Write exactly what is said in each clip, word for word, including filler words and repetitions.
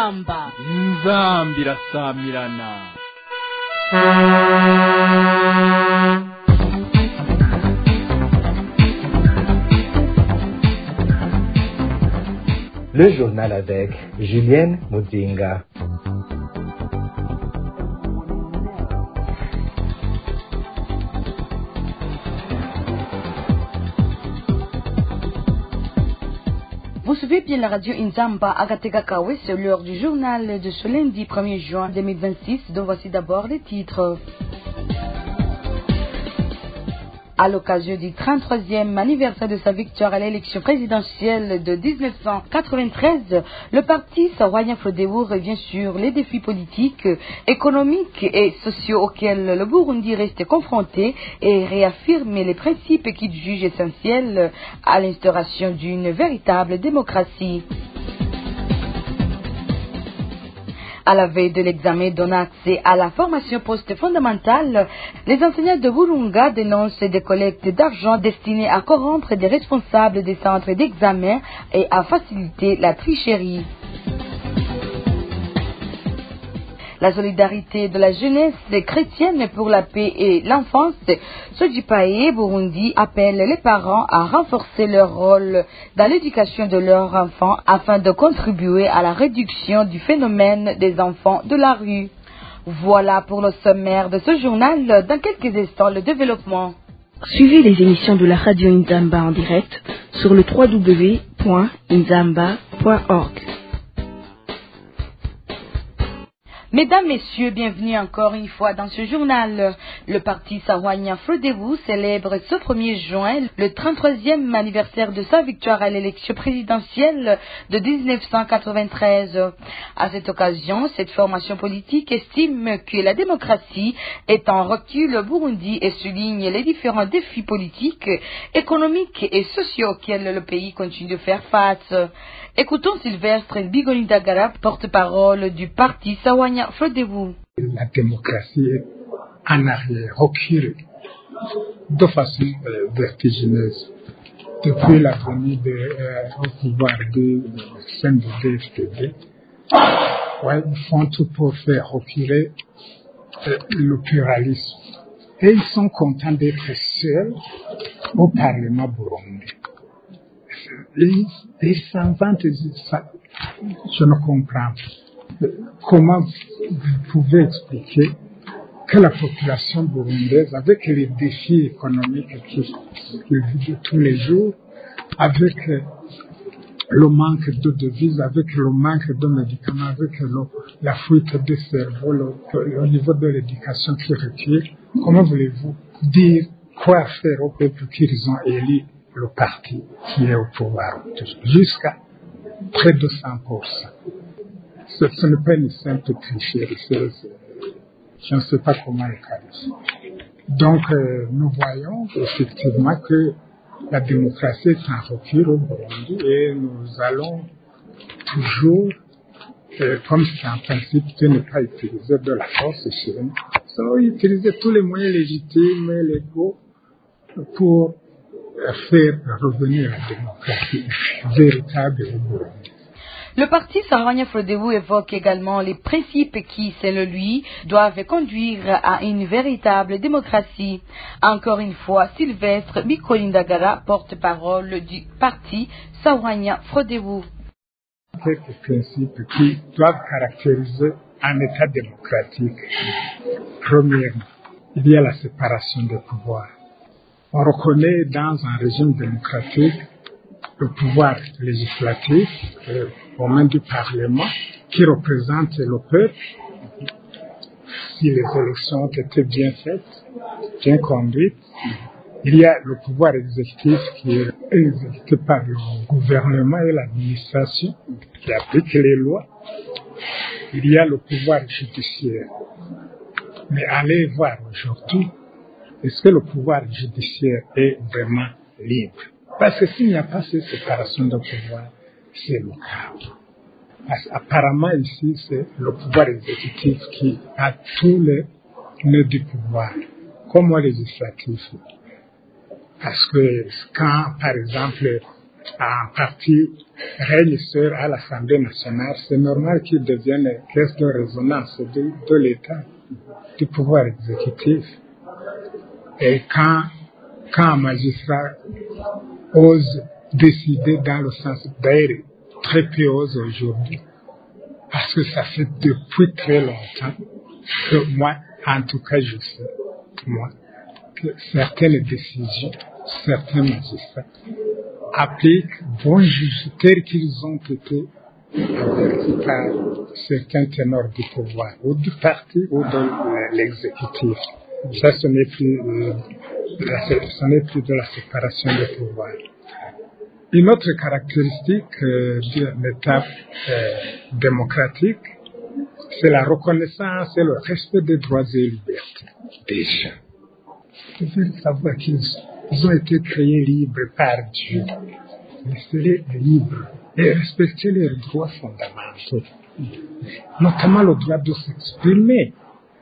inzamba inzambi irasamirana. Le journal avec Julienne Mudinga. Vous suivez bien la radio Inzamba Agatega Kawe, c'est l'heure du journal de ce lundi premier juin deux mille vingt-six, dont voici d'abord les titres. À l'occasion du trente-troisième anniversaire de sa victoire à l'élection présidentielle de dix-neuf cent quatre-vingt-treize, le parti Sahwanya Frodebu revient sur les défis politiques, économiques et sociaux auxquels le Burundi reste confronté et réaffirme les principes qu'il juge essentiels à l'instauration d'une véritable démocratie. À la veille de l'examen donnant accès à la formation post-fondamentale, les enseignants de Burunga dénoncent des collectes d'argent destinées à corrompre des responsables des centres d'examen et à faciliter la tricherie. La solidarité de la jeunesse chrétienne pour la paix et l'enfance, Sojipae Burundi appelle les parents à renforcer leur rôle dans l'éducation de leurs enfants afin de contribuer à la réduction du phénomène des enfants de la rue. Voilà pour le sommaire de ce journal. Dans quelques instants, le développement. Suivez les émissions de la radio Inzamba en direct sur le w w w point inzamba point org. Mesdames, Messieurs, bienvenue encore une fois dans ce journal. Le parti Sahwanya Frodebu célèbre ce premier juin le trente-troisième anniversaire de sa victoire à l'élection présidentielle de dix-neuf cent quatre-vingt-treize. À cette occasion, cette formation politique estime que la démocratie est en recul au Burundi et souligne les différents défis politiques, économiques et sociaux auxquels le pays continue de faire face. Écoutons Sylvestre Bigonidagara, porte-parole du parti Sahwanya Frodebu. La démocratie est en arrière, reculée, de façon euh, vertigineuse. Depuis la venue de, euh, au pouvoir de C N D D F D D, ouais, ils font tout pour faire reculer euh, le pluralisme. Et ils sont contents d'être seuls au Parlement burundais. Ils, ils s'inventent ça. Je ne comprends pas. Comment vous pouvez expliquer que la population burundaise, avec les défis économiques qu'ils vivent tous les jours, avec le manque de devises, avec le manque de médicaments, avec le, la fuite des cerveaux, le, le niveau de l'éducation qui recule, comment voulez-vous dire quoi faire au peuple qu'ils ont élu le parti qui est au pouvoir jusqu'à près de cent pour cent. Ce, ce n'est pas une simple tricherie, je ne sais pas comment le qualifier. Donc, euh, nous voyons effectivement que la démocratie est en recul au Burundi et nous allons toujours, euh, comme c'est en principe de ne pas utiliser de la force chez nous, sans utiliser tous les moyens légitimes et légaux pour faire revenir la démocratie véritable au Burundi. Le parti Sahwanya Frodebu évoque également les principes qui, selon lui, doivent conduire à une véritable démocratie. Encore une fois, Sylvestre Bikolindagara, porte-parole du parti Sahwanya Frodebu. Quelques principes qui doivent caractériser un État démocratique. Premièrement, il y a la séparation des pouvoirs. On reconnaît dans un régime démocratique le pouvoir législatif euh, aux mains du Parlement qui représente le peuple. Si les élections ont été bien faites, bien conduites, il y a le pouvoir exécutif qui est exécuté par le gouvernement et l'administration qui applique les lois. Il y a le pouvoir judiciaire. Mais allez voir aujourd'hui, est-ce que le pouvoir judiciaire est vraiment libre? Parce que s'il n'y a pas cette séparation de pouvoir, c'est le chaos. Apparemment ici, c'est le pouvoir exécutif qui a tous les nœuds du pouvoir, comme le législatif. Parce que quand, par exemple, en partie règne seul à l'Assemblée nationale, c'est normal qu'il devienne caisse de résonance de, de l'État, du pouvoir exécutif. Et quand, quand un magistrat ose décider dans le sens d'ailleurs, très peu ose aujourd'hui, parce que ça fait depuis très longtemps que moi, en tout cas, je sais, moi, que certaines décisions, certains magistrats appliquent, vont juger tels qu'ils ont été avertis par certains ténors du pouvoir, ou du parti, ou de l'exécutif. Ça, ce n'est plus, euh, ce n'est plus de la séparation des pouvoirs. Une autre caractéristique euh, de l'État euh, démocratique, c'est la reconnaissance et le respect des droits et libertés des gens. Il faut savoir qu'ils ils ont été créés libres par Dieu. Laissez-les libres et respecter leurs droits fondamentaux, notamment le droit de s'exprimer.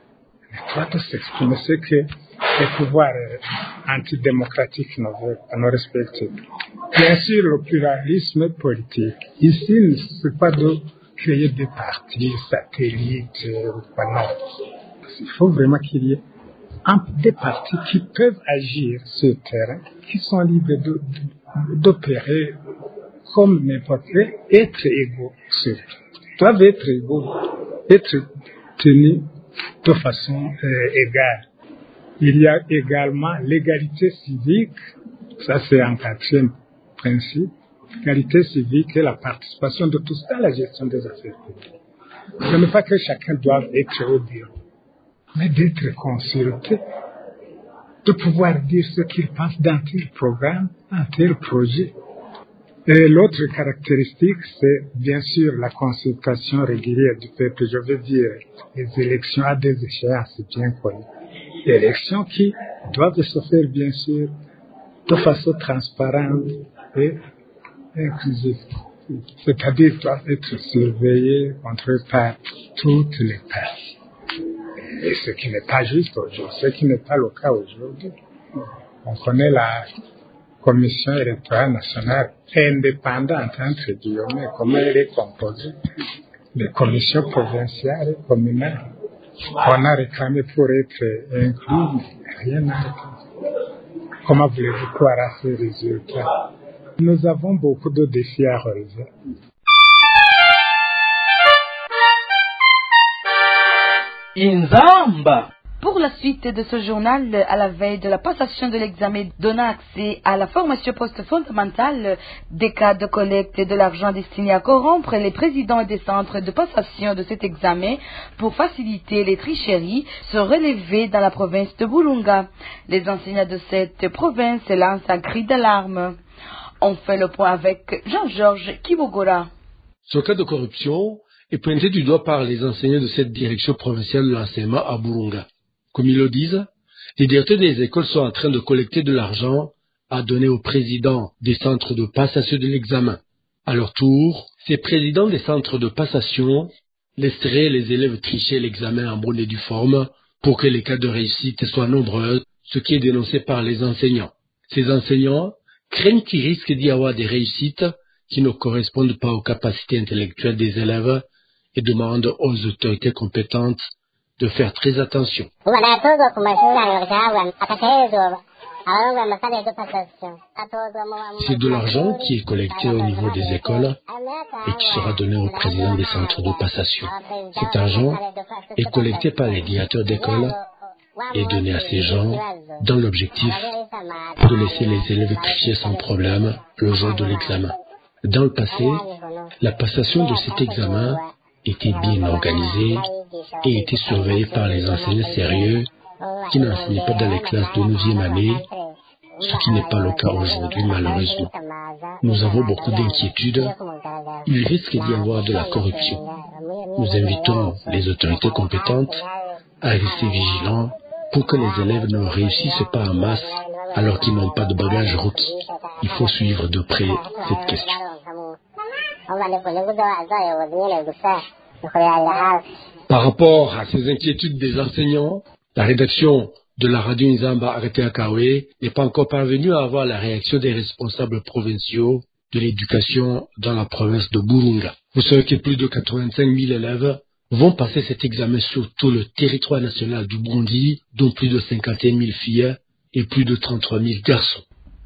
Le droit de s'exprimer, c'est que les pouvoirs euh, antidémocratiques ne veulent pas nous respecter. Bien sûr, le pluralisme politique. Ici, il ne s'agit pas de créer des partis satellites ou quoi, non. Il faut vraiment qu'il y ait un, des partis qui peuvent agir sur le terrain, qui sont libres de, de, d'opérer comme n'importe quel, être égaux surtout. Doivent être égaux, être tenus de façon euh, égale. Il y a également l'égalité civique, ça c'est un quatrième principe, l'égalité civique et la participation de tous dans la gestion des affaires publiques. Ce n'est pas que chacun doit être au bureau, mais d'être consulté, de pouvoir dire ce qu'il pense dans tel programme, dans tel projet. Et l'autre caractéristique, c'est bien sûr la consultation régulière du peuple, je veux dire les élections à des échéances bien connues. Des élections qui doivent se faire bien sûr de façon transparente et inclusive. C'est-à-dire doivent être surveillées, contrôlées par toutes les parties. Et ce qui n'est pas juste aujourd'hui, ce qui n'est pas le cas aujourd'hui. On connaît la Commission électorale nationale indépendante, entre guillemets, comment elle est composée. Les commissions provinciales et communales. On a réclamé pour être inclus, mais rien n'a été. Comment voulez-vous croire à ces résultats? Nous avons beaucoup de défis à relever. Inzamba. Pour la suite de ce journal, à la veille de la passation de l'examen donnant accès à la formation post-fondamentale, des cas de collecte de l'argent destiné à corrompre les présidents des centres de passation de cet examen pour faciliter les tricheries sont relevés dans la province de Burunga. Les enseignants de cette province lancent un cri d'alarme. On fait le point avec Jean-Georges Kibogora. Ce cas de corruption est pointé du doigt par les enseignants de cette direction provinciale de l'enseignement à Burunga. Comme ils le disent, les directeurs des écoles sont en train de collecter de l'argent à donner aux présidents des centres de passation de l'examen. À leur tour, ces présidents des centres de passation laisseraient les élèves tricher l'examen en bonne et due forme pour que les cas de réussite soient nombreux, ce qui est dénoncé par les enseignants. Ces enseignants craignent qu'il risque d'y avoir des réussites qui ne correspondent pas aux capacités intellectuelles des élèves et demandent aux autorités compétentes de faire très attention. C'est de l'argent qui est collecté au niveau des écoles et qui sera donné au président des centres de passation. Cet argent est collecté par les directeurs d'école et donné à ces gens dans l'objectif de laisser les élèves tricher sans problème le jour de l'examen. Dans le passé, la passation de cet examen était bien organisée et était surveillée par les enseignants sérieux qui n'enseignaient pas dans les classes de douzième année, ce qui n'est pas le cas aujourd'hui malheureusement. Nous avons beaucoup d'inquiétudes. Il risque d'y avoir de la corruption. Nous invitons les autorités compétentes à rester vigilants pour que les élèves ne réussissent pas en masse alors qu'ils n'ont pas de bagages requis. Il faut suivre de près cette question. Par rapport à ces inquiétudes des enseignants, la rédaction de la radio Inzamba arrêtée à Kawe n'est pas encore parvenue à avoir la réaction des responsables provinciaux de l'éducation dans la province de Burunga. Vous savez que plus de quatre-vingt-cinq mille élèves vont passer cet examen sur tout le territoire national du Burundi, dont plus de cinquante et un mille filles et plus de trente-trois mille garçons.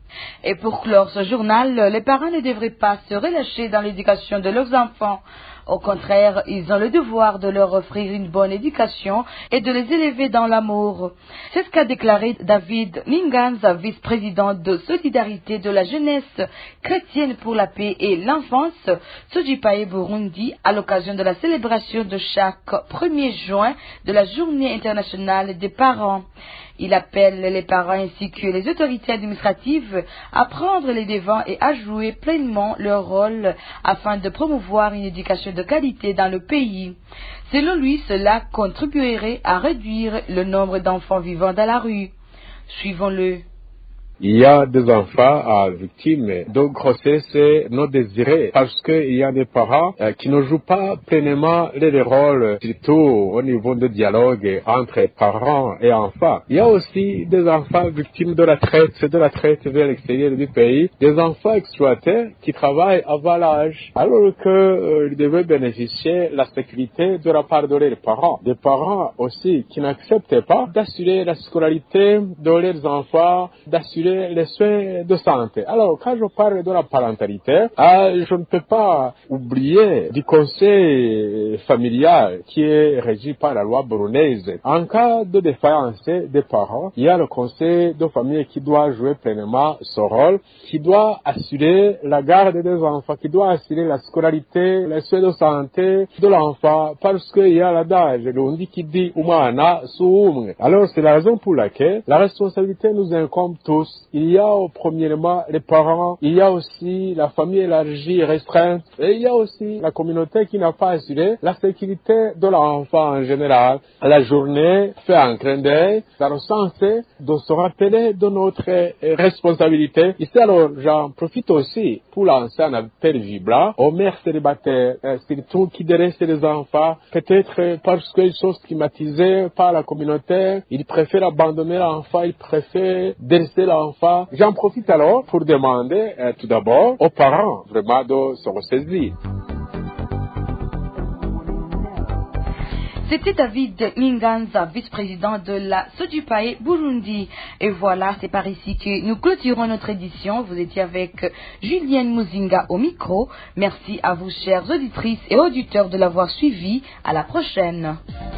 Et pour clore ce journal, les parents ne devraient pas se relâcher dans l'éducation de leurs enfants. Au contraire, ils ont le devoir de leur offrir une bonne éducation et de les élever dans l'amour. C'est ce qu'a déclaré David Ninganza, vice-président de Solidarité de la jeunesse chrétienne pour la paix et l'enfance, Sojipae Burundi, à l'occasion de la célébration de chaque premier juin de la Journée internationale des parents. Il appelle les parents ainsi que les autorités administratives à prendre les devants et à jouer pleinement leur rôle afin de promouvoir une éducation de qualité dans le pays. Selon lui, cela contribuerait à réduire le nombre d'enfants vivant dans la rue. Suivons-le. Il y a des enfants euh, victimes de grossesse non désirée parce qu'il y a des parents euh, qui ne jouent pas pleinement les rôles, surtout au niveau de dialogue entre parents et enfants. Il y a aussi des enfants victimes de la traite, de la traite vers l'extérieur du pays, des enfants exploités qui travaillent avant l'âge, alors qu'ils euh, devaient bénéficier de la sécurité de la part de leurs parents. Des parents aussi qui n'acceptent pas d'assurer la scolarité de leurs enfants, d'assurer les soins de santé. Alors, quand je parle de la parentalité, euh, je ne peux pas oublier du conseil familial qui est régi par la loi burundaise. En cas de défaillance des parents, il y a le conseil de famille qui doit jouer pleinement son rôle, qui doit assurer la garde des enfants, qui doit assurer la scolarité, les soins de santé de l'enfant, parce qu'il y a l'adage, on dit qui dit umana suumwe. Alors, c'est la raison pour laquelle la responsabilité nous incombe tous. Il y a premièrement les parents, il y a aussi la famille élargie et restreinte, et il y a aussi la communauté qui n'a pas assuré la sécurité de l'enfant en général. La journée fait un clin d'œil dans le sens de se rappeler de notre responsabilité. Ici alors, j'en profite aussi pour lancer un appel vibrant aux mères célibataires, surtout qui délaissent les enfants, peut-être parce qu'ils sont stigmatisés par la communauté, ils préfèrent abandonner l'enfant, ils préfèrent délaisser l'enfant. J'en profite alors pour demander euh, tout d'abord aux parents vraiment de se ressaisir. C'était David Ninganza, vice-président de la Sojipae Burundi. Et voilà, c'est par ici que nous clôturons notre édition. Vous étiez avec Julienne Muzinga au micro. Merci à vous, chères auditrices et auditeurs, de l'avoir suivi. À la prochaine.